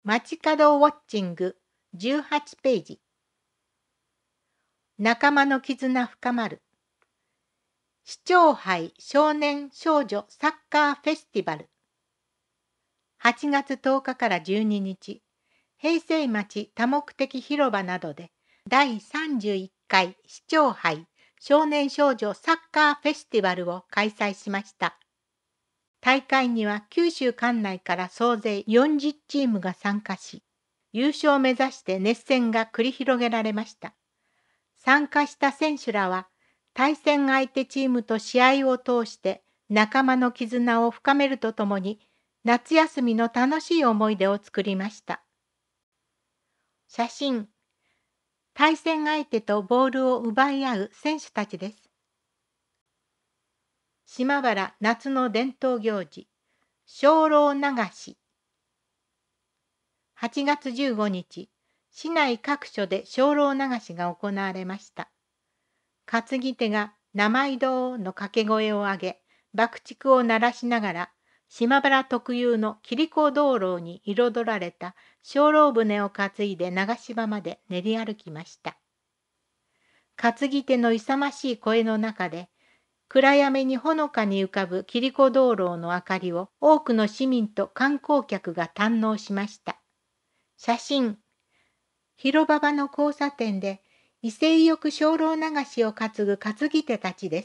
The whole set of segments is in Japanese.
街角ウォッチング18ページ。仲間の絆深まる。市長杯少年少女サッカーフェスティバル。8月10日から12日、平成町多目的広場などで第31回市長杯少年少女サッカーフェスティバルを開催しました。大会には九州管内から総勢40チームが参加し、優勝を目指して熱戦が繰り広げられました。参加した選手らは、対戦相手チームと試合を通して仲間の絆を深めるとともに、夏休みの楽しい思い出を作りました。写真。対戦相手とボールを奪い合う選手たちです。島原夏の伝統行事、精霊流し。8月15日、市内各所で精霊流しが行われました。担ぎ手が生井戸の掛け声を上げ、爆竹を鳴らしながら、島原特有の切子灯籠に彩られた精霊船を担いで流し場まで練り歩きました。担ぎ手の勇ましい声の中で、暗闇にほのかに浮かぶ切子灯籠の明かりを多くの市民と観光客が堪能しました。写真。広場場の交差点で威勢よく精霊流しを担ぐ担ぎ手たちです。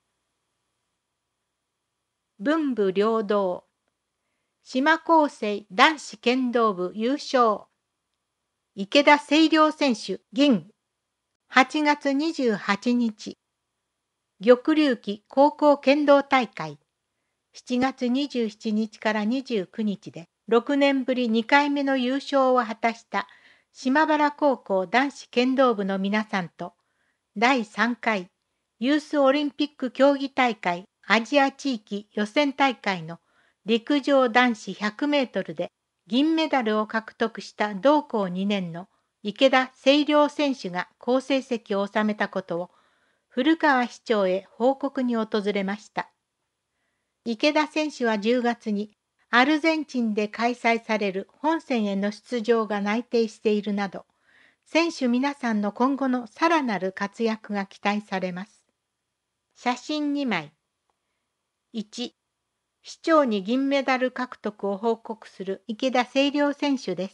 文武両道。島高生男子剣道部優勝。池田星稜選手銀。8月28日。玉龍旗高校剣道大会。7月27日から29日で6年ぶり2回目の優勝を果たした島原高校男子剣道部の皆さんと第3回ユースオリンピック競技大会アジア地域予選大会の陸上男子100メートルで銀メダルを獲得した同校2年の池田星稜選手が好成績を収めたことを古川市長へ報告に訪れました。池田選手は10月にアルゼンチンで開催される本戦への出場が内定しているなど、選手皆さんの今後のさらなる活躍が期待されます。写真2枚。1、市長に銀メダル獲得を報告する池田星稜選手です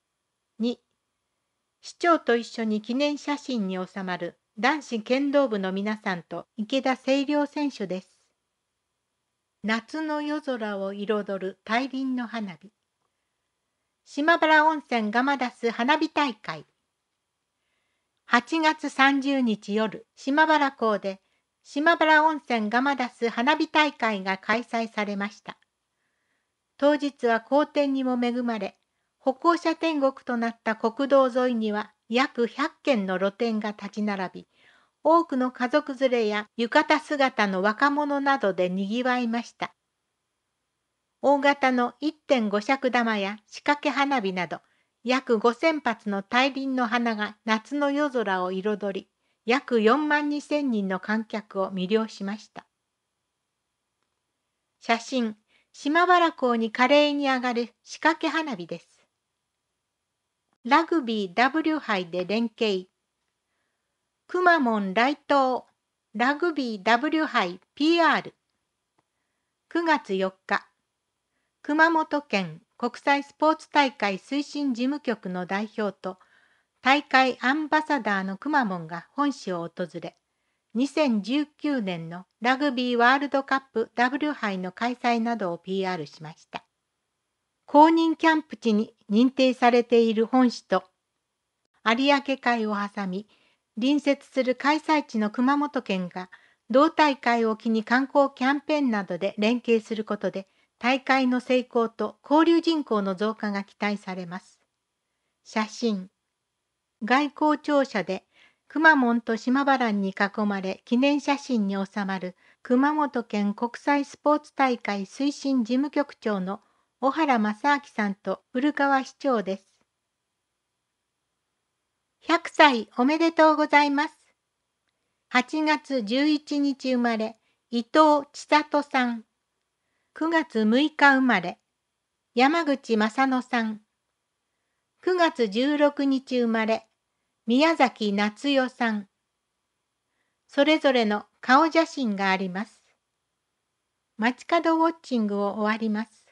。2、市長と一緒に記念写真に収まる男子剣道部の皆さんと池田星稜選手です。夏の夜空を彩る大輪の花火。島原温泉ガマダス花火大会。8月30日夜、島原港で島原温泉ガマダス花火大会が開催されました。当日は好天にも恵まれ、歩行者天国となった国道沿いには約100軒の露店が立ち並び、多くの家族連れや浴衣姿の若者などでにぎわいました。大型の 1.5 尺玉や仕掛け花火など、約5000発の大輪の花が夏の夜空を彩り、約4万2000人の観客を魅了しました。写真、島原港に華麗に上がる仕掛け花火です。ラグビー W 杯で連携。くまモン来島ラグビー W 杯 PR。9月4日、熊本県国際スポーツ大会推進事務局の代表と大会アンバサダーのくまモンが本市を訪れ、2019年のラグビーワールドカップ W 杯の開催などを PR しました。公認キャンプ地に認定されている本市と有明海を挟み、隣接する開催地の熊本県が同大会を機に観光キャンペーンなどで連携することで、大会の成功と交流人口の増加が期待されます。写真。外交庁舎でくまモンと島原に囲まれ記念写真に収まる熊本県国際スポーツ大会推進事務局長の小原正明さんと古川市長です。100歳おめでとうございます。8月11日生まれ、伊藤千里さん。9月6日生まれ、山口正野さん。 月16日生まれ、宮崎夏代さん。それぞれの顔写真があります。街角ウォッチングを終わります。